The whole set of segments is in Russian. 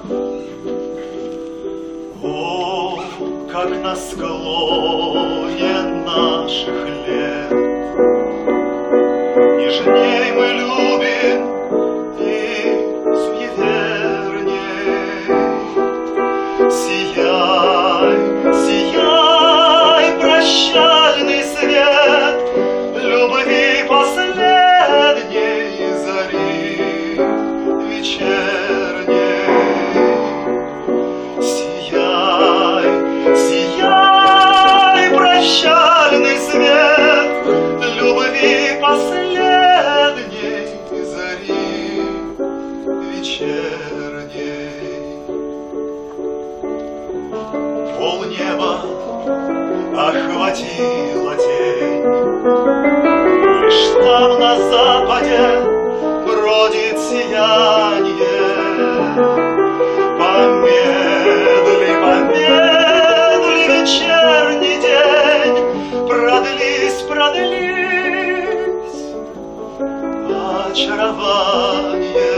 О, как на склоне наших лет нежней мы любим и суеверней. Сияй, сияй, прощальный свет любви последней зари вечерней. Сияй, сияй, прощальный свет любви последней зари вечерней. Полнеба охватила тень, лишь там на западе бродит сияние. Помедли, помедли, вечерний день, продлись, продлись очарование.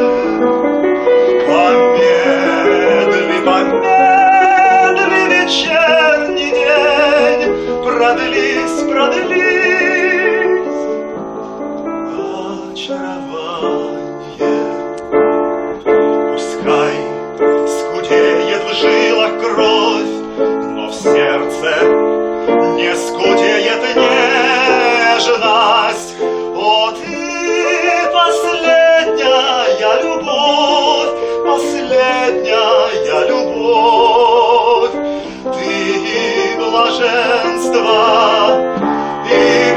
Помедли, помедли, вечерний день, продлись, продлись очарование. Пускай скудеет в жилах кровь, но в сердце не скудеет нежность. О, ты последняя любовь, последняя любовь. Ты и блаженство, и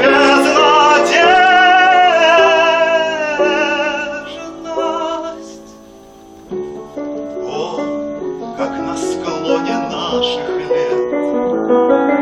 безнадежность. О, как на склоне наших лет